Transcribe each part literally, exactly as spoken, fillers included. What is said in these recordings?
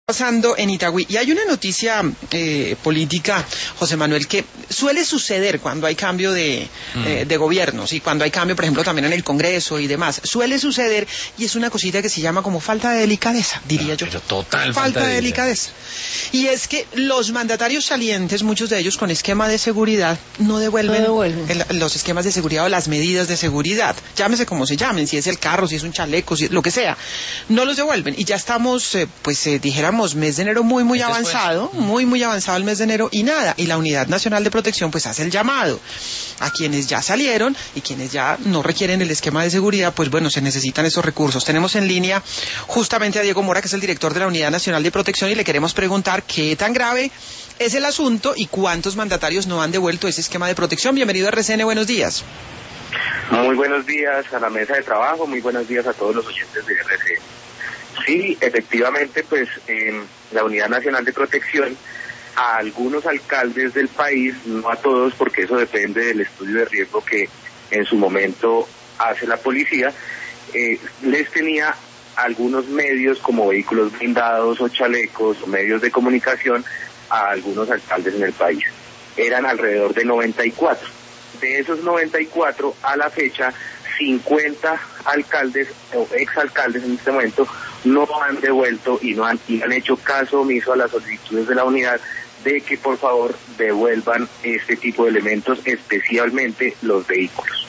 Pasando en Itagüí, y hay una noticia eh, política, José Manuel, que suele suceder cuando hay cambio de, mm. eh, de gobiernos y cuando hay cambio, por ejemplo, también en el Congreso y demás, suele suceder, y es una cosita que se llama como falta de delicadeza, diría no, yo. Pero total falta, falta de delicadeza. Y es que los mandatarios salientes, muchos de ellos con esquema de seguridad, no devuelven, no devuelven. El, los esquemas de seguridad o las medidas de seguridad, llámese como se llamen, si es el carro, si es un chaleco, si es lo que sea, no los devuelven. Y ya estamos, eh, pues eh, dijéramos, mes de enero muy, muy este avanzado, fue. muy, muy avanzado el mes de enero y nada. Y la Unidad Nacional de Protección pues hace el llamado a quienes ya salieron y quienes ya no requieren el esquema de seguridad, pues bueno, se necesitan esos recursos. Tenemos en línea justamente a Diego Mora, que es el director de la Unidad Nacional de Protección, y le queremos preguntar qué tan grave es el asunto y cuántos mandatarios no han devuelto ese esquema de protección. Bienvenido a R C N, buenos días. Muy buenos días a la mesa de trabajo, muy buenos días a todos los oyentes de R C N. Sí, efectivamente, pues en la Unidad Nacional de Protección, a algunos alcaldes del país, no a todos, porque eso depende del estudio de riesgo que en su momento hace la policía, eh, les tenía algunos medios como vehículos blindados o chalecos o medios de comunicación a algunos alcaldes en el país. Eran alrededor de noventa y cuatro. De esos noventa y cuatro, a la fecha, cincuenta alcaldes o exalcaldes en este momento no han devuelto y no han, y han hecho caso omiso a las solicitudes de la unidad de que por favor devuelvan este tipo de elementos, especialmente los vehículos.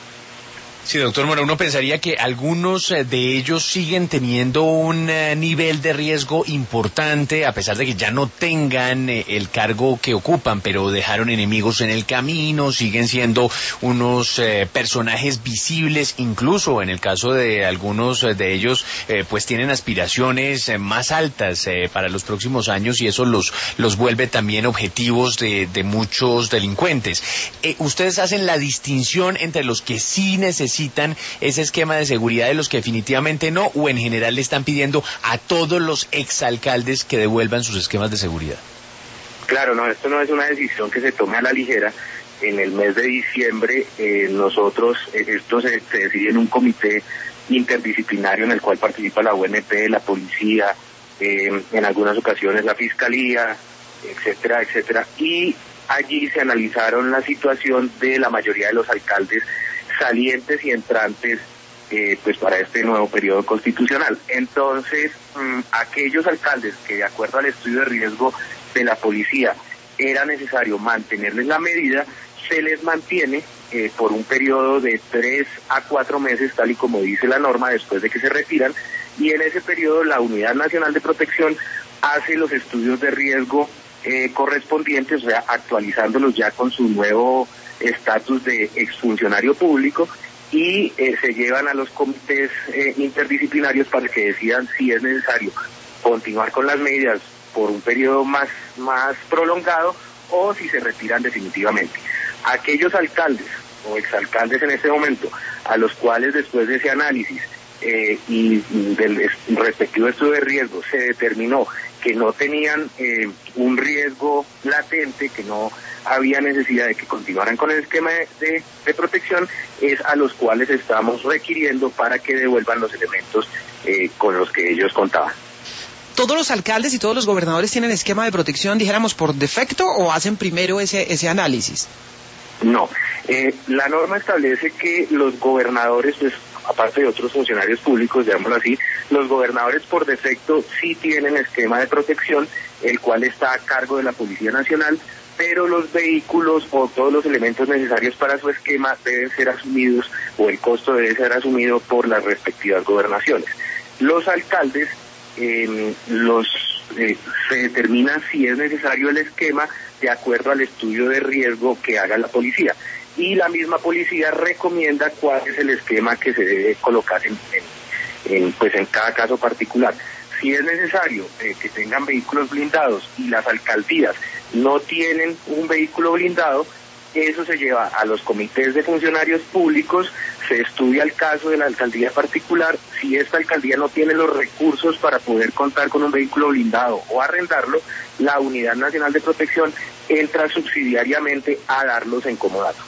Sí, doctor Mora, uno pensaría que algunos de ellos siguen teniendo un uh, nivel de riesgo importante, a pesar de que ya no tengan eh, el cargo que ocupan, pero dejaron enemigos en el camino, siguen siendo unos eh, personajes visibles, incluso en el caso de algunos de ellos, eh, pues tienen aspiraciones eh, más altas eh, para los próximos años y eso los, los vuelve también objetivos de, de muchos delincuentes. Eh, ¿Ustedes hacen la distinción entre los que sí necesitan necesitan ese esquema de seguridad de los que definitivamente no, o en general le están pidiendo a todos los exalcaldes que devuelvan sus esquemas de seguridad? Claro, no, esto no es una decisión que se tome a la ligera. En el mes de diciembre eh, nosotros, eh, esto se, se decide en un comité interdisciplinario en el cual participa la U N P, la policía, eh, en algunas ocasiones la fiscalía, etcétera, etcétera, y allí se analizaron la situación de la mayoría de los alcaldes salientes y entrantes eh, pues para este nuevo periodo constitucional. Entonces, mmm, aquellos alcaldes que de acuerdo al estudio de riesgo de la policía era necesario mantenerles la medida, se les mantiene eh, por un periodo de tres a cuatro meses, tal y como dice la norma, después de que se retiran, y en ese periodo la Unidad Nacional de Protección hace los estudios de riesgo eh, correspondientes, o sea, actualizándolos ya con su nuevo estatus de exfuncionario público, y eh, se llevan a los comités eh, interdisciplinarios para que decidan si es necesario continuar con las medidas por un periodo más, más prolongado o si se retiran definitivamente. Aquellos alcaldes o exalcaldes en este momento a los cuales después de ese análisis eh, y del respectivo estudio de riesgo se determinó que no tenían eh, un riesgo latente, que no había necesidad de que continuaran con el esquema de, de, de protección, es a los cuales estamos requiriendo para que devuelvan los elementos eh, con los que ellos contaban. ¿Todos los alcaldes y todos los gobernadores tienen esquema de protección, dijéramos, por defecto, o hacen primero ese, ese análisis? No, eh, la norma establece que los gobernadores, pues, aparte de otros funcionarios públicos, digámoslo así, los gobernadores por defecto sí tienen esquema de protección, el cual está a cargo de la Policía Nacional, pero los vehículos o todos los elementos necesarios para su esquema deben ser asumidos, o el costo debe ser asumido por las respectivas gobernaciones. Los alcaldes, eh, los eh, se determina si es necesario el esquema de acuerdo al estudio de riesgo que haga la policía. Y la misma policía recomienda cuál es el esquema que se debe colocar en, en, en, pues en cada caso particular. Si es necesario eh, que tengan vehículos blindados y las alcaldías no tienen un vehículo blindado, eso se lleva a los comités de funcionarios públicos, se estudia el caso de la alcaldía particular. Si esta alcaldía no tiene los recursos para poder contar con un vehículo blindado o arrendarlo, la Unidad Nacional de Protección entra subsidiariamente a darlos en comodato.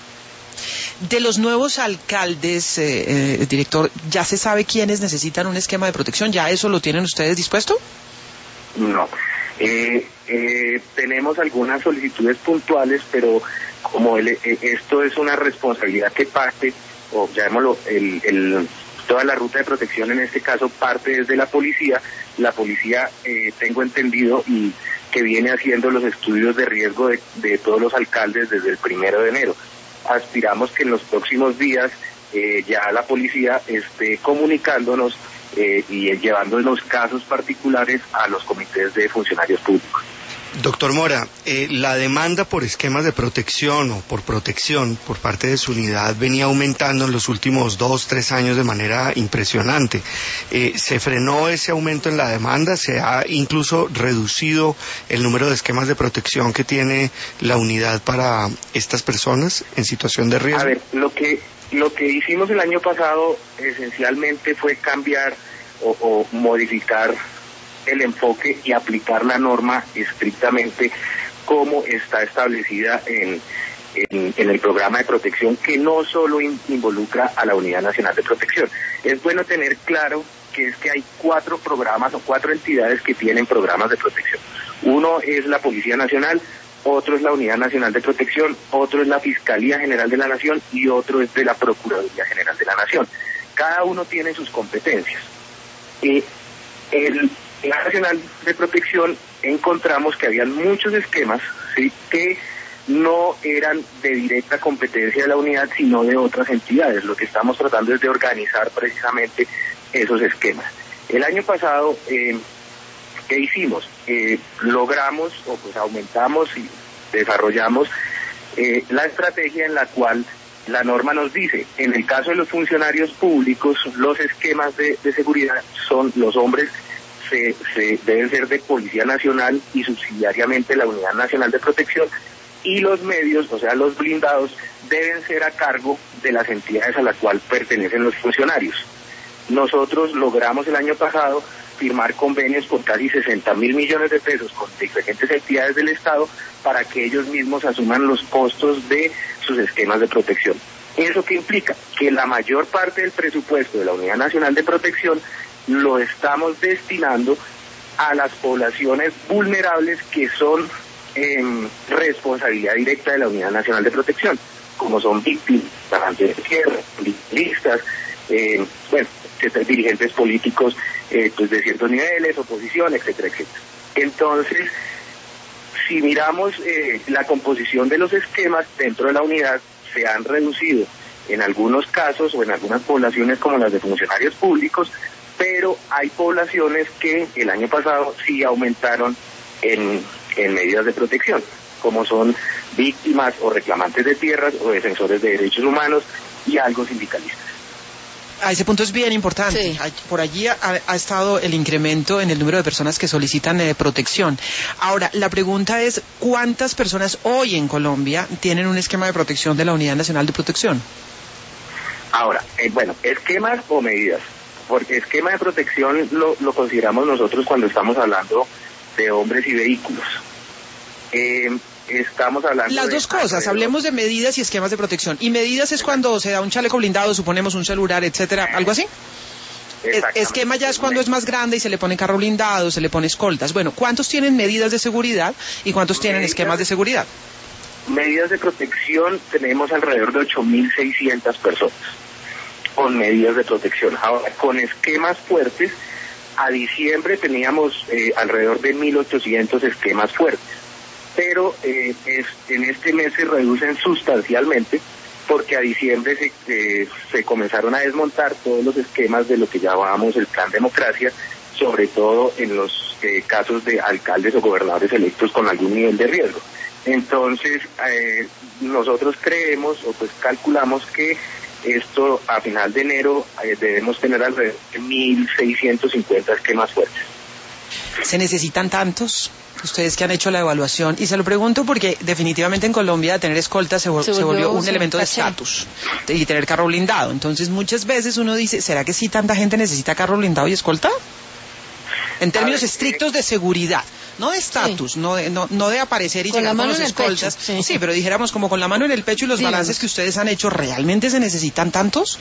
De los nuevos alcaldes, eh, eh, director, ¿ya se sabe quiénes necesitan un esquema de protección? ¿Ya eso lo tienen ustedes dispuesto? No. Eh, eh, tenemos algunas solicitudes puntuales, pero como el, eh, esto es una responsabilidad que parte, o llamémoslo, el, el, toda la ruta de protección en este caso parte desde la policía. La policía, eh, tengo entendido, y que viene haciendo los estudios de riesgo de, de todos los alcaldes desde el primero de enero. Aspiramos que en los próximos días eh, ya la policía esté comunicándonos eh, y llevándonos casos particulares a los comités de funcionarios públicos. Doctor Mora, eh, la demanda por esquemas de protección o por protección por parte de su unidad venía aumentando en los últimos dos, tres años de manera impresionante. Eh, ¿Se frenó ese aumento en la demanda? ¿Se ha incluso reducido el número de esquemas de protección que tiene la unidad para estas personas en situación de riesgo? A ver, lo que, lo que hicimos el año pasado esencialmente fue cambiar o, o modificar el enfoque y aplicar la norma estrictamente como está establecida en, en, en el programa de protección, que no solo in, involucra a la Unidad Nacional de Protección. Es bueno tener claro que es que hay cuatro programas o cuatro entidades que tienen programas de protección. Uno es la Policía Nacional, otro es la Unidad Nacional de Protección, otro es la Fiscalía General de la Nación y otro es de la Procuraduría General de la Nación. Cada uno tiene sus competencias. Eh, el La Nacional de Protección encontramos que habían muchos esquemas, ¿sí?, que no eran de directa competencia de la unidad, sino de otras entidades. Lo que estamos tratando es de organizar precisamente esos esquemas. El año pasado, eh, ¿qué hicimos? Eh, logramos, o pues aumentamos y desarrollamos eh, la estrategia en la cual la norma nos dice, en el caso de los funcionarios públicos, los esquemas de, de seguridad son los hombres Se, se deben ser de Policía Nacional y subsidiariamente la Unidad Nacional de Protección, y los medios, o sea, los blindados, deben ser a cargo de las entidades a las cuales pertenecen los funcionarios. Nosotros logramos el año pasado firmar convenios por casi sesenta mil millones de pesos con diferentes entidades del Estado para que ellos mismos asuman los costos de sus esquemas de protección. ¿Eso qué implica? Que la mayor parte del presupuesto de la Unidad Nacional de Protección lo estamos destinando a las poblaciones vulnerables que son eh, responsabilidad directa de la Unidad Nacional de Protección, como son víctimas de tierra, listas, eh, bueno, dirigentes políticos eh, pues de ciertos niveles, oposición, etcétera, etcétera. Entonces, si miramos eh, la composición de los esquemas dentro de la unidad, se han reducido en algunos casos o en algunas poblaciones como las de funcionarios públicos, pero hay poblaciones que el año pasado sí aumentaron en, en medidas de protección, como son víctimas o reclamantes de tierras o defensores de derechos humanos y algo sindicalistas. A ese punto es bien importante. Sí. Por allí ha, ha estado el incremento en el número de personas que solicitan eh, protección. Ahora, la pregunta es, ¿cuántas personas hoy en Colombia tienen un esquema de protección de la Unidad Nacional de Protección? Ahora, eh, bueno, esquemas o medidas. Porque esquema de protección lo, lo consideramos nosotros cuando estamos hablando de hombres y vehículos. Eh, estamos hablando Las de dos cosas, alrededor. Hablemos de medidas y esquemas de protección. Y medidas es cuando se da un chaleco blindado, suponemos un celular, etcétera, ¿algo así? Esquema ya es cuando es más grande y se le pone carro blindado, se le pone escoltas. Bueno, ¿cuántos tienen medidas de seguridad y cuántos medidas, tienen esquemas de seguridad? Medidas de protección tenemos alrededor de ocho mil seiscientas personas con medidas de protección. Ahora, con esquemas fuertes, a diciembre teníamos eh, alrededor de mil ochocientos esquemas fuertes, pero eh, es, en este mes se reducen sustancialmente porque a diciembre se, eh, se comenzaron a desmontar todos los esquemas de lo que llamábamos el Plan Democracia, sobre todo en los eh, casos de alcaldes o gobernadores electos con algún nivel de riesgo. Entonces, eh, nosotros creemos o pues calculamos que esto a final de enero eh, debemos tener alrededor de mil seiscientos cincuenta esquemas fuertes. ¿Se necesitan tantos? Ustedes que han hecho la evaluación, y se lo pregunto porque definitivamente en Colombia tener escolta se, vol- se, volvió, se volvió un elemento de estatus y tener carro blindado. Entonces muchas veces uno dice, ¿será que sí tanta gente necesita carro blindado y escolta? En términos ver, estrictos eh... de seguridad, no de estatus, sí. no, de, no, no de aparecer y con llegar con los escoltas. Sí. sí, pero dijéramos como con la mano en el pecho y los sí, balances que ustedes han hecho, ¿realmente se necesitan tantos?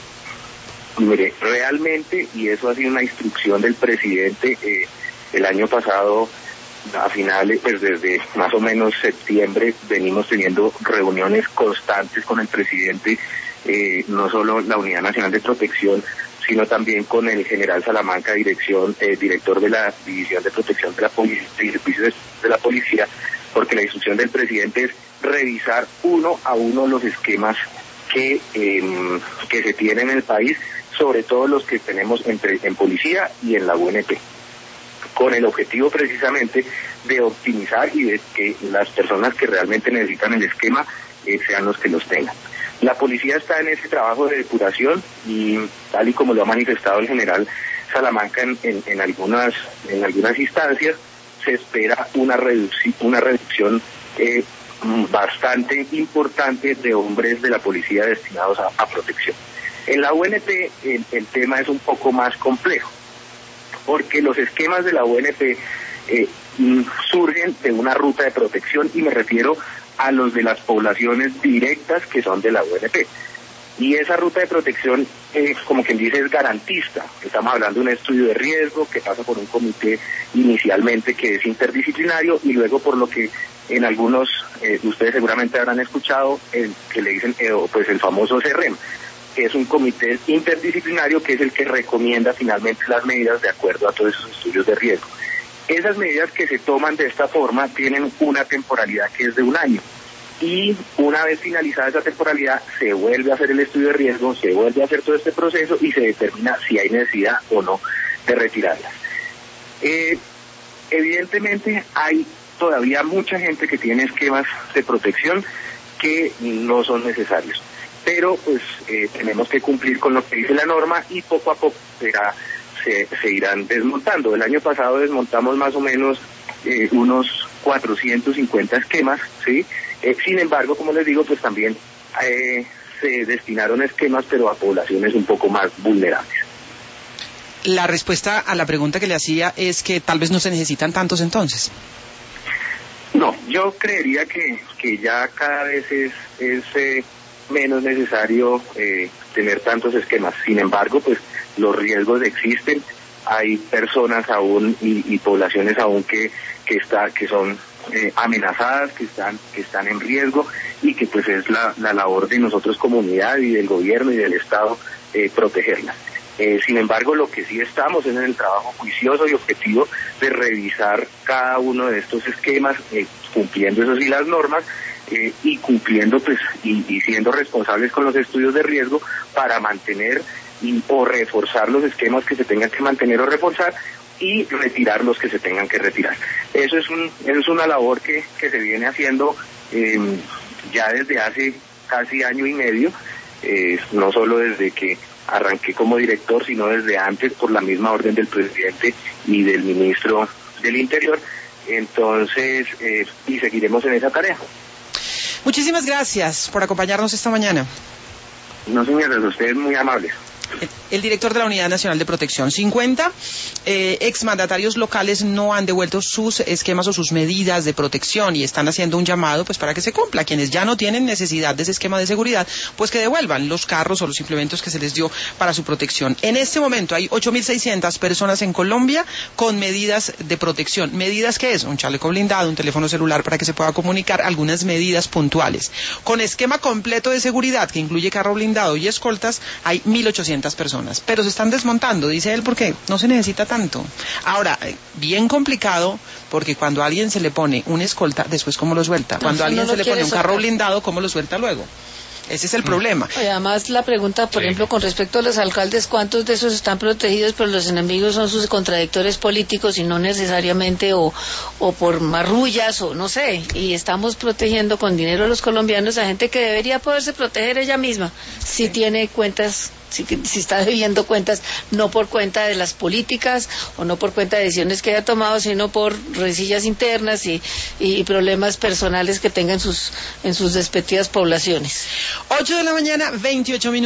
Mire, realmente, y eso ha sido una instrucción del presidente, eh, el año pasado a finales, pues desde más o menos septiembre venimos teniendo reuniones constantes con el presidente, eh, no solo la Unidad Nacional de Protección, sino también con el general Salamanca, dirección, eh, director de la División de Protección de la Policía y Servicios de la Policía, porque la instrucción del presidente es revisar uno a uno los esquemas que, eh, que se tienen en el país, sobre todo los que tenemos entre, en policía y en la U N P, con el objetivo precisamente de optimizar y de que las personas que realmente necesitan el esquema eh, sean los que los tengan. La policía está en ese trabajo de depuración y tal y como lo ha manifestado el general Salamanca en, en, en algunas en algunas instancias, se espera una reducción, una reducción eh, bastante importante de hombres de la policía destinados a, a protección. En la U N P el, el tema es un poco más complejo, porque los esquemas de la U N P eh, surgen de una ruta de protección, y me refiero a los de las poblaciones directas que son de la U N P. Y esa ruta de protección, eh, como quien dice, es garantista. Estamos hablando de un estudio de riesgo que pasa por un comité inicialmente que es interdisciplinario, y luego por lo que en algunos, eh, ustedes seguramente habrán escuchado, el que le dicen, eh, pues el famoso C E R E M, que es un comité interdisciplinario que es el que recomienda finalmente las medidas de acuerdo a todos esos estudios de riesgo. Esas medidas que se toman de esta forma tienen una temporalidad que es de un año, y una vez finalizada esa temporalidad se vuelve a hacer el estudio de riesgo, se vuelve a hacer todo este proceso y se determina si hay necesidad o no de retirarlas. Eh, evidentemente hay todavía mucha gente que tiene esquemas de protección que no son necesarios, pero pues eh, tenemos que cumplir con lo que dice la norma, y poco a poco será Se, se irán desmontando. El año pasado desmontamos más o menos eh, unos cuatrocientos cincuenta esquemas, ¿sí? Eh, sin embargo, como les digo, pues también eh, se destinaron esquemas, pero a poblaciones un poco más vulnerables. La respuesta a la pregunta que le hacía es que tal vez no se necesitan tantos entonces. No, yo creería que, que ya cada vez es, es eh, menos necesario eh, tener tantos esquemas. Sin embargo, pues los riesgos existen, hay personas aún y, y poblaciones aún que que está que son eh, amenazadas, que están que están en riesgo, y que pues es la, la labor de nosotros, comunidad y del gobierno y del Estado, eh, protegerlas. Eh, sin embargo, lo que sí estamos es en el trabajo juicioso y objetivo de revisar cada uno de estos esquemas, eh, cumpliendo eso sí las normas, eh, y cumpliendo pues y, y siendo responsables con los estudios de riesgo para mantener y, o reforzar los esquemas que se tengan que mantener o reforzar, y retirar los que se tengan que retirar. Eso es un eso es una labor que, que se viene haciendo eh, ya desde hace casi año y medio, eh, no solo desde que arranqué como director, sino desde antes por la misma orden del presidente y del ministro del Interior. Entonces, eh, y seguiremos en esa tarea. Muchísimas gracias por acompañarnos esta mañana. No, señores, ustedes muy amables. El director de la Unidad Nacional de Protección. cincuenta eh, exmandatarios locales no han devuelto sus esquemas o sus medidas de protección, y están haciendo un llamado pues para que se cumpla. Quienes ya no tienen necesidad de ese esquema de seguridad, pues que devuelvan los carros o los implementos que se les dio para su protección. En este momento hay ocho mil seiscientas personas en Colombia con medidas de protección. ¿Medidas qué es? Un chaleco blindado, un teléfono celular para que se pueda comunicar, algunas medidas puntuales. Con esquema completo de seguridad que incluye carro blindado y escoltas, hay mil ochocientas personas, pero se están desmontando, dice él, porque no se necesita tanto. Ahora, bien complicado, porque cuando a alguien se le pone una escolta, después ¿cómo lo suelta? Cuando a alguien se le pone un carro blindado, ¿cómo lo suelta luego? Ese es el problema. Y además la pregunta, por sí. ejemplo, con respecto a los alcaldes, ¿cuántos de esos están protegidos, pero los enemigos son sus contradictores políticos y no necesariamente o, o por marrullas o no sé? Y estamos protegiendo con dinero a los colombianos a gente que debería poderse proteger ella misma, si sí. tiene cuentas, si, si está debiendo cuentas, no por cuenta de las políticas o no por cuenta de decisiones que haya tomado, sino por rencillas internas y, y problemas personales que tengan sus, en sus respectivas poblaciones. ocho de la mañana, veintiocho minutos.